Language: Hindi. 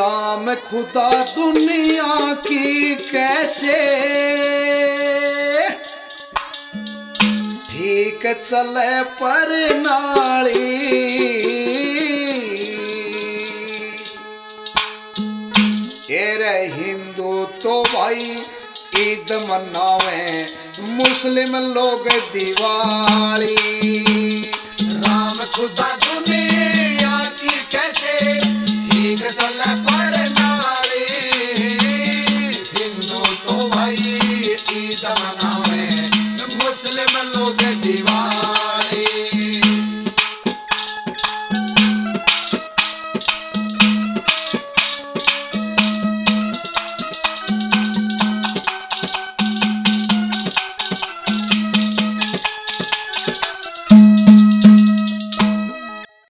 राम खुदा दुनिया की कैसे ठीक चले पर नाली। एरे हिंदू तो भाई ईद मनावे, मुस्लिम लोग दिवाली। राम खुदा दुनिया की कैसे ठीक चले पर नाली। हिंदू तो भाई ईद मनावे, मुस्लिम लोग दिवाली।